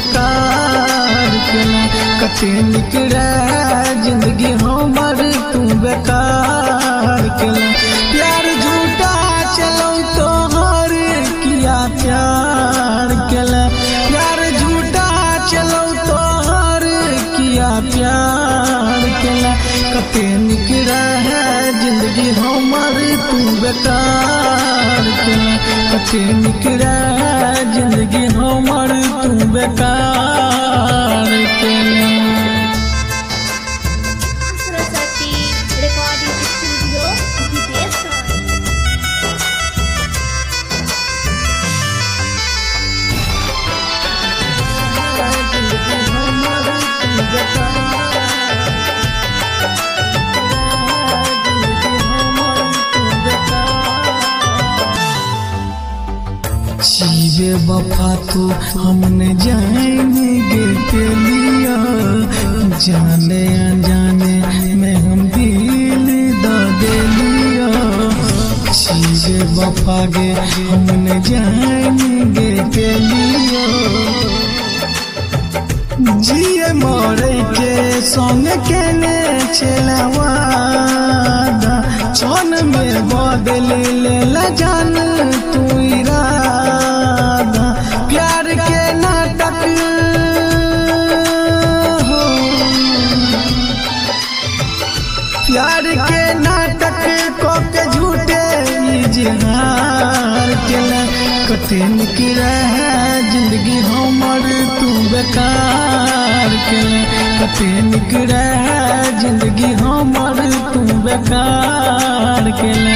बेकार केला। कते निकले जिंदगी हमर तू बेकार केला। प्यार झूठा चलो तोहर किया प्यार केला। प्यार झूठा चलो तोहर किया प्यार केला। कते निकले जिंदगी हमर तू बेकार केला। कते निकले जिंदगी हमर तू बेकार केला। सरस्वती रिकॉर्डिंग स्टूडियो विदेशर। जिंदगी हमर तू बेकार। जीवे वफा तू हमने जाएंगे के लिया। जाने अनजाने में हम दिल दे लिया। जीवे वफा गे हमने जाएंगे के लिया। जिए मरे के संग केने चलवादा। छन में बदल ले जान तू इरादा। प्यार के नाटक हो, प्यार के नाटक को के झूठे इजहार केला। कते निकले जिंदगी हमर तू बेकार केला। कते निकले जिंदगी हमर तू बेकार केला।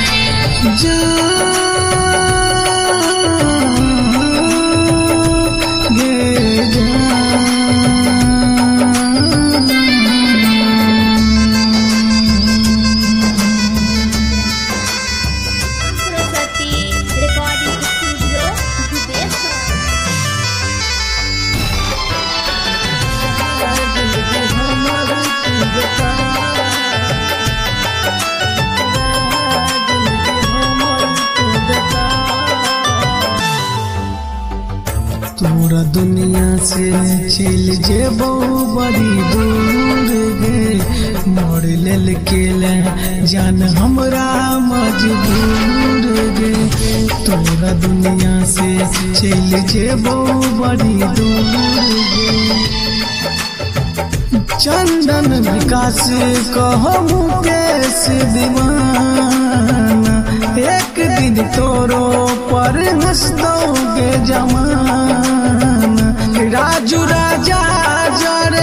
सरस्वती रिकॉर्डिंग स्टूडियो विदेशर। जिंदगी हमर तू बेकार। जिंदगी हमर तू बेकार। तोरा दुनिया से चल जेबो बड़ी दूर गे। मोर लेल केला जान हमरा मजबूर गे। तोरा दुनिया से चल जेबो बड़ी दूर गे। चंदन विकास कहूँ केस दीवाना। एक दिन तोरो पर हंस दोगे जमाना। राजू राजा जरे,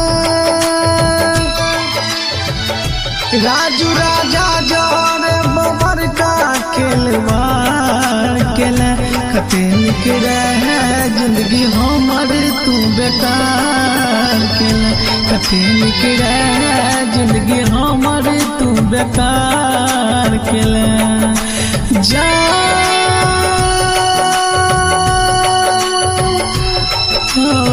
राजू राजा जरे बबर का खिलवाड़ केला। कते निकले जिंदगी हमर तू बेकार केला। कते निकले जिंदगी हमर तू बेकार केला। जा